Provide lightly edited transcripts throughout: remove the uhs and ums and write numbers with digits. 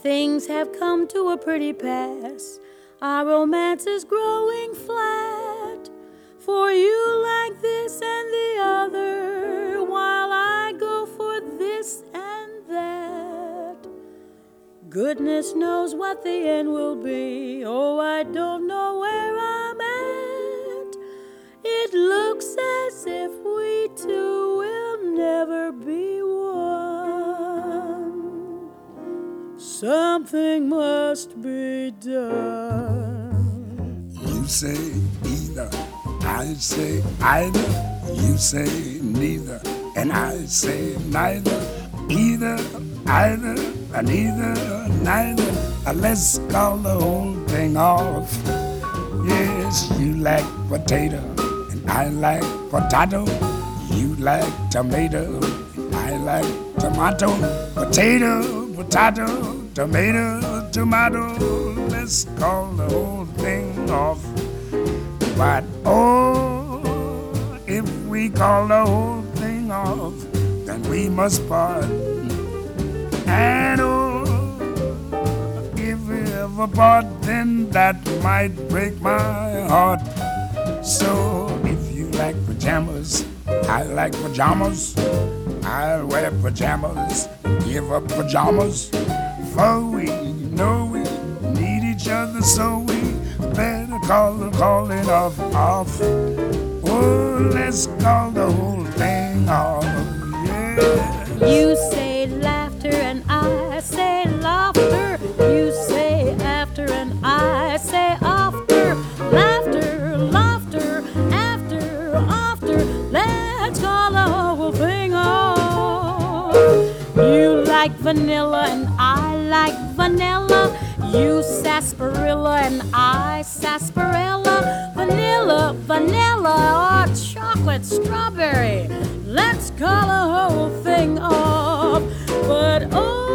things have come to a pretty pass. Our romance is growing flat. For you like this and the other, while I go for this and that. Goodness knows what the end will be. Oh, I don't know where I'm at. It looks as if we two will never be one. Something must be done. You say either, I say either. You say neither, and I say neither. Either, either, neither, neither. Let's call the whole thing off. Yes, you like potato, and I like potato. You like tomato, and I like tomato. Potato, potato, tomato, tomato. Let's call the whole thing off. But oh, if we call the whole thing off, then we must part. And oh, if we ever part, then that might break my heart. So if you like pajamas, I like pajamas. I'll wear pajamas, give up pajamas. For we know we need each other, so we better call it off. Oh, let's call the whole thing off. Yeah. You say laughter and I say laughter. You say after and I say after. Laughter, laughter, after. Let's call the whole thing off. You like vanilla and I like vanilla. You sarsaparilla and I sarsaparilla. Vanilla, vanilla, or chocolate strawberry. Let's call the whole thing off. But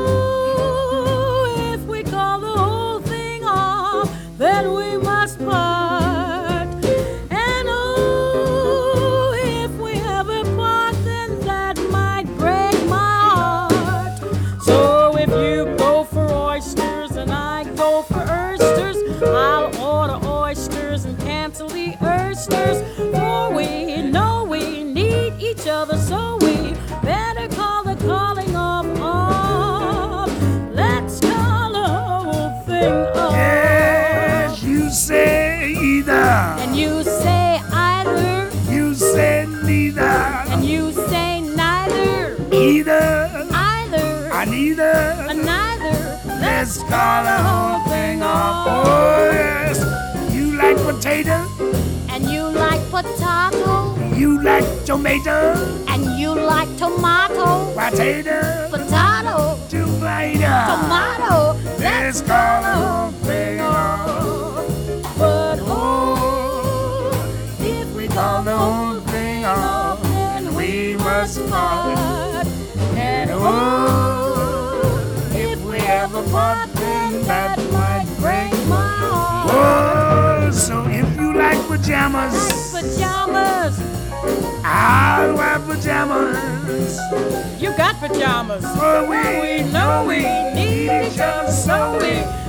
oh, if we call the whole thing off, then we must part. And oh, if we ever part, then that might break my heart. So if you go for oysters and I go for oysters, I'll order oysters and cancel the oysters. For we know we need each other, so we better call the calling off. Let's call the whole thing off. Yes, you say either, And you say either, you say neither, and you say neither. either, Either, neither. neither. Let's call the whole thing off. Oh yes, you like potato, And you like potato, you like tomato, and you like tomato. potato, Potato, tomato. tomato. Let's call the whole thing off. But Oh, if we call the whole thing off, then we must part. And oh, if we ever part, then that might break my heart. Oh, so if you like pajamas, pajamas. I'll wear pajamas. You got pajamas. For we know we need each other, so we